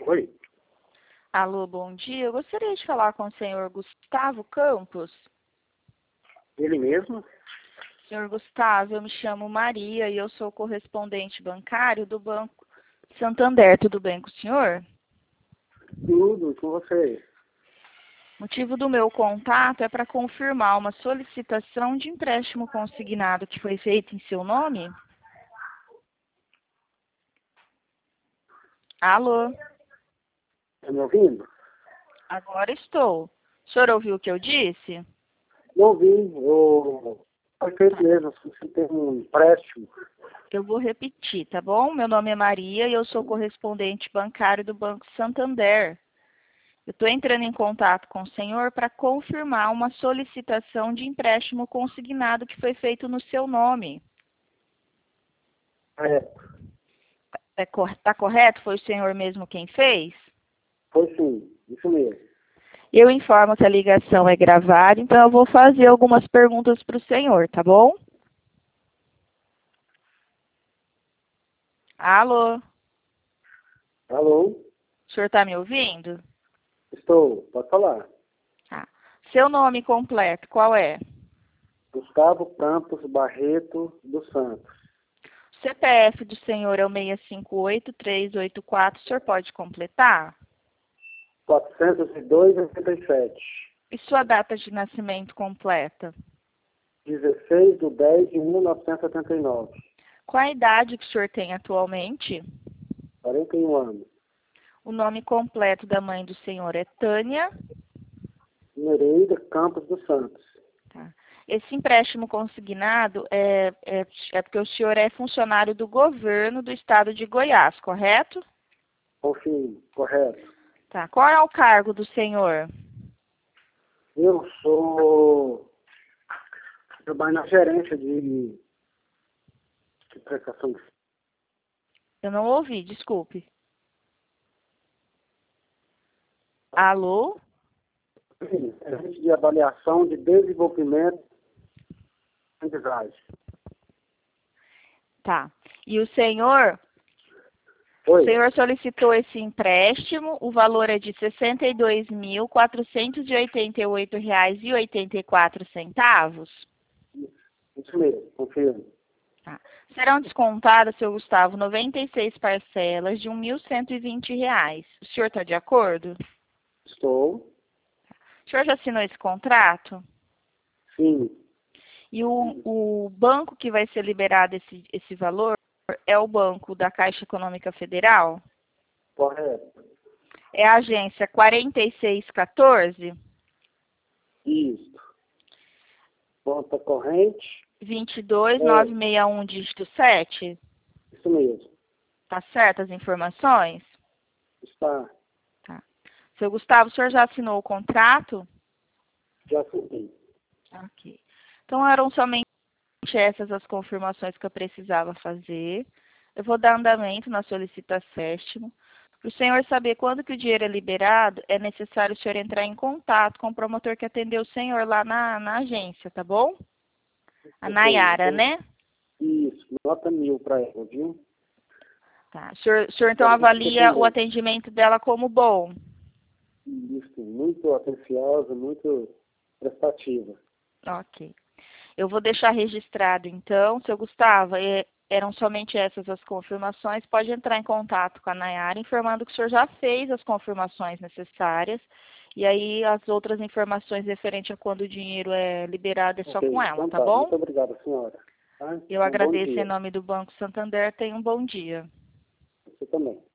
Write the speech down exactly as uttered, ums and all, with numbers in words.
Oi, Alô, bom dia. Eu gostaria de falar com o senhor Gustavo Campos. ele mesmo? Senhor Gustavo, eu me chamo Maria e eu sou correspondente bancário do Banco Santander. Tudo bem com o senhor? Tudo com você. O motivo do meu contato é para confirmar uma solicitação de empréstimo consignado que foi feita em seu nome. Alô? Tá me ouvindo? Agora estou. O senhor ouviu o que eu disse? Não ouvi, eu... Foi feito mesmo, você tem um empréstimo. Eu vou repetir, tá bom? Meu nome é Maria e eu sou correspondente bancário do Banco Santander. Eu estou entrando em contato com o senhor para confirmar uma solicitação de empréstimo consignado que foi feito no seu nome. É, Está é, cor tá correto? Foi o senhor mesmo quem fez? foi sim, isso mesmo. Eu informo que a ligação é gravada, então eu vou fazer algumas perguntas para o senhor, tá bom? Alô? Alô? O senhor está me ouvindo? Estou, pode falar. Tá. Seu nome completo, qual é? Gustavo Campos Barreto dos Santos. O C P F do senhor é o seis cinco oito, três oito quatro, o senhor pode completar? quatrocentos e dois, oitenta e sete. E sua data de nascimento completa? dezesseis de dez de mil novecentos e setenta e nove. Qual a idade que o senhor tem atualmente? quarenta e um anos. O nome completo da mãe do senhor é Tânia. Nereida Campos dos Santos. Tá. Esse empréstimo consignado é, é, é porque o senhor é funcionário do governo do estado de Goiás, correto? Confirme, correto. Tá. Qual é o cargo do senhor? Eu sou... Trabalho na gerência de, de prestação de... Eu não ouvi, desculpe. Alô? Gerente de avaliação de desenvolvimento e aprendizagem. Tá. E o senhor, o Oi, senhor solicitou esse empréstimo, o valor é de sessenta e dois mil, quatrocentos e oitenta e oito reais e oitenta e quatro centavos. isso mesmo, confirmo. Tá. Serão descontadas, seu Gustavo, noventa e seis parcelas de mil cento e vinte reais. O senhor está de acordo? Estou, O senhor já assinou esse contrato? sim, E o, o banco que vai ser liberado esse, esse valor é o banco da Caixa Econômica Federal? correto. É a agência quarenta e seis quatorze? Isso. Conta corrente, vinte e dois, é, novecentos e sessenta e um, dígito sete? isso mesmo. Tá certo as informações? Está, Tá. Seu Gustavo, o senhor já assinou o contrato? já subi. Ok. Então eram somente essas as confirmações que eu precisava fazer. Eu vou dar andamento na solicitação. Para o senhor saber quando que o dinheiro é liberado, é necessário o senhor entrar em contato com o promotor que atendeu o senhor lá na, na agência, tá bom? A Nayara, né? Isso, nota mil para ela, viu? Tá. O senhor, o senhor então Quero avalia o responder. atendimento dela como bom? Isso, muito atenciosa, muito prestativa. Ok. Eu vou deixar registrado, então, seu Gustavo, é, eram somente essas as confirmações. Pode entrar em contato com a Nayara, informando que o senhor já fez as confirmações necessárias. E aí, as outras informações referentes a quando o dinheiro é liberado é só Ok, com ela, então tá tá. bom? Muito obrigado, senhora. Tá? Eu Um bom agradeço em dia. nome do Banco Santander. Tenha um bom dia. Você também.